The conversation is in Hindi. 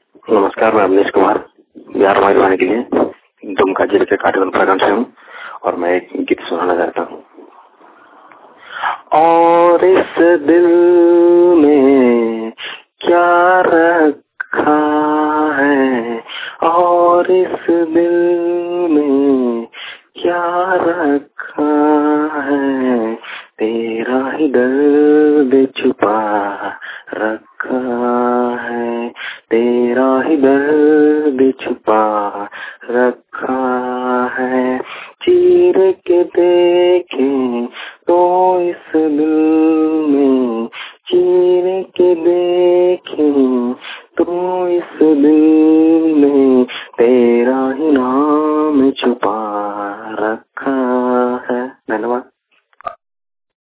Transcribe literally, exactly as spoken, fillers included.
नमस्कार, मैं अवनीश कुमार बिहार वायुवाणी के लिए दुमका जिले के काटेगन प्रखंड से हूँ और मैं एक गीत सुनाना चाहता हूँ। और इस दिल में क्या रखा है, और इस दिल में क्या रखा है, तेरा ही दर्द छुपा रखा है, तेरा ही दर्द छुपा रखा है। चीर के देखें तो इस दिल में, चीर के देखें